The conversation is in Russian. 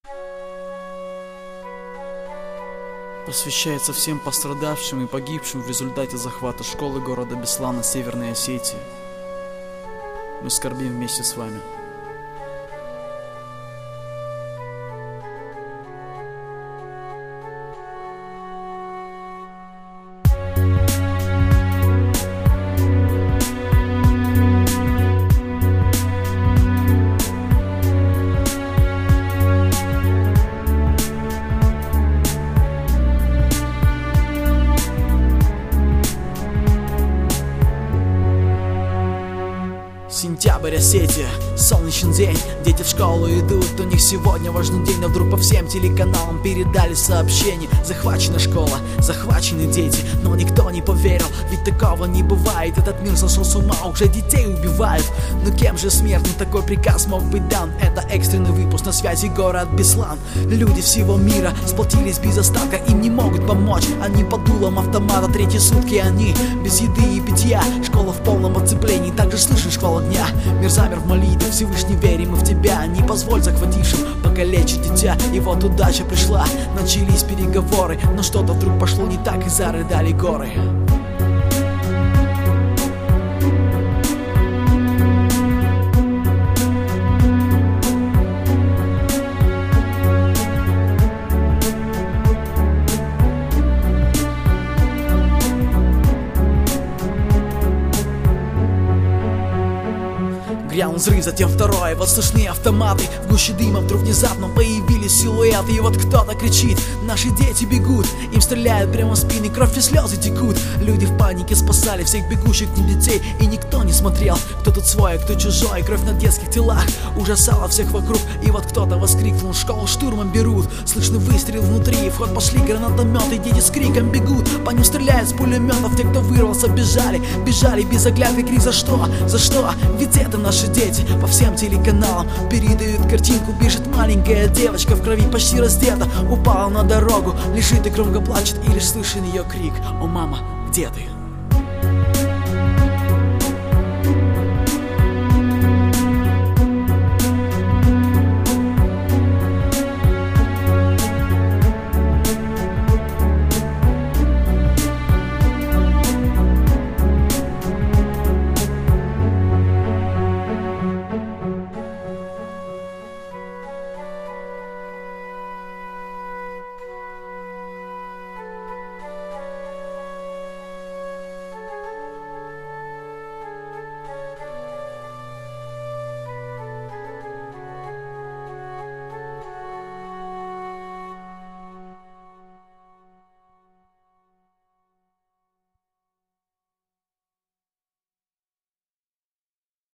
Посвящается всем пострадавшим и погибшим в результате захвата школы города Беслана Северной Осетии. Мы скорбим вместе с вами. Сентябрь, Осетия, солнечный день. Дети в школу идут, у них сегодня важный день. Но вдруг по всем телеканалам передали сообщение: захвачена школа, захвачены дети. Но никто не поверил, ведь такого не бывает. Этот мир сошел с ума, уже детей убивают. Но кем же смертным такой приказ мог быть дан? Это экстренный выпуск, на связи город Беслан. Люди всего мира сплотились без остатка, им не могут помочь. Они под дулом автомата, третьи сутки они без еды и питья. Школа в полном оцеплении, также слышен шквал огня. Мир замер в молитве, Всевышний, верим мы в тебя. Не позволь захватившим покалечить дитя. И вот удача пришла, начались переговоры. Но что-то вдруг пошло не так, и зарыдали горы. Грянул взрыв, затем второй, вот слышны автоматы. В гуще дыма вдруг внезапно появились силуэты. И вот кто-то кричит: наши дети бегут. Им стреляют прямо в спины, кровь и слезы текут. Люди в панике спасали всех бегущих к ним детей. И никто не смотрел, кто тут свой, а кто чужой. Кровь на детских телах ужасала всех вокруг. И вот кто-то воскликнул: школу штурмом берут. Слышны выстрел внутри, в ход пошли гранатометы. Дети с криком бегут, по ним стреляют с пулеметов. Те, кто вырвался, бежали, бежали без оглядки. Крик: за что? За что? Ведь это наши дети. По всем телеканалам передают картинку. Бежит маленькая девочка в крови, почти раздета. Упала на дорогу, лежит и громко плачет. И лишь слышен ее крик: о, мама, где ты?